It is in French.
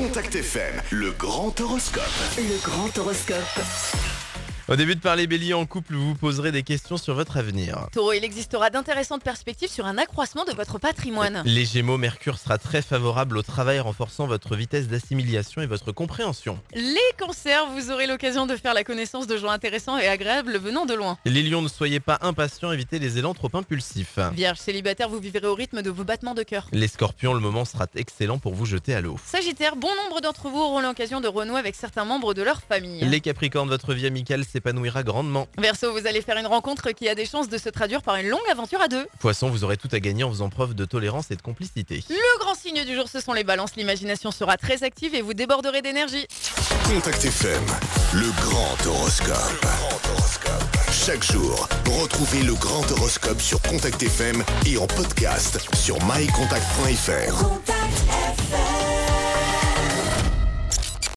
Contact FM, le grand horoscope. Le grand horoscope. Au début de Parler Bélier en couple, vous vous poserez des questions sur votre avenir. Taureau, il existera d'intéressantes perspectives sur un accroissement de votre patrimoine. Les Gémeaux, Mercure sera très favorable au travail, renforçant votre vitesse d'assimilation et votre compréhension. Les cancers, vous aurez l'occasion de faire la connaissance de gens intéressants et agréables venant de loin. Les Lions, ne soyez pas impatients, évitez les élans trop impulsifs. Vierge, célibataire, vous vivrez au rythme de vos battements de cœur. Les Scorpions, le moment sera excellent pour vous jeter à l'eau. Sagittaire, bon nombre d'entre vous auront l'occasion de renouer avec certains membres de leur famille. Les Capricornes, votre vie amicale s'épanouira grandement. Verseau, vous allez faire une rencontre qui a des chances de se traduire par une longue aventure à deux. Poissons, vous aurez tout à gagner en faisant preuve de tolérance et de complicité. Le grand signe du jour, ce sont les balances. L'imagination sera très active et vous déborderez d'énergie. Contact FM, le grand horoscope. Chaque jour, retrouvez le grand horoscope sur Contact FM et en podcast sur mycontact.fr.